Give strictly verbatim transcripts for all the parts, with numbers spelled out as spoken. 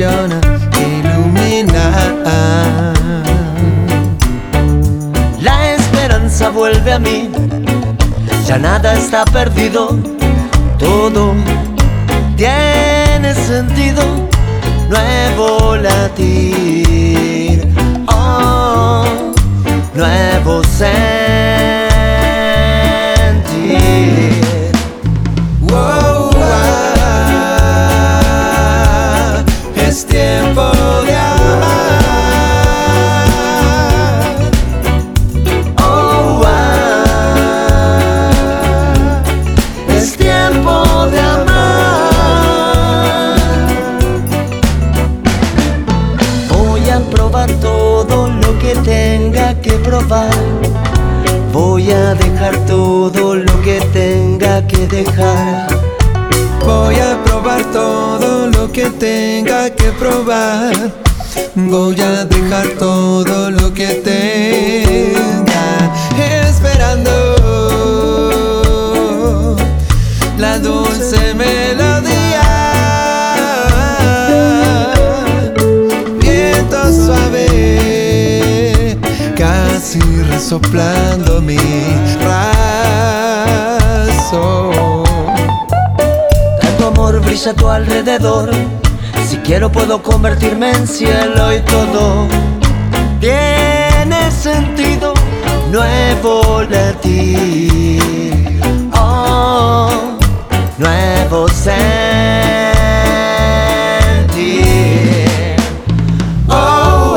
funciona, iluminar. La esperanza vuelve a mí, ya nada está perdido, todo tiene sentido, nuevo latir, oh, nuevo sentir. Wow, ah, es tiempo de amar. Oh, ah, es tiempo de amar. Voy a probar todo lo que tenga que probar. Voy a dejar todo lo que tenga que dejar. Voy a probar todo lo que tenga que probar. Voy a dejar todo lo que tenga, esperando la dulce melodía. Viento suave, casi resoplando mi razón. Tanto amor brilla a tu alrededor. Si quiero puedo convertirme en cielo y todo tiene sentido, nuevo latir, oh, nuevo sentir. Oh,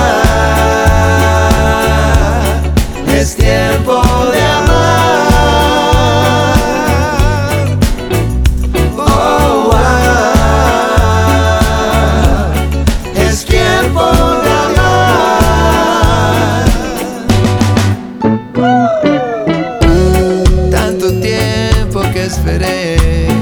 ah, es tiempo de amar. Oh, ah, es tiempo de amar. Tanto tiempo que esperé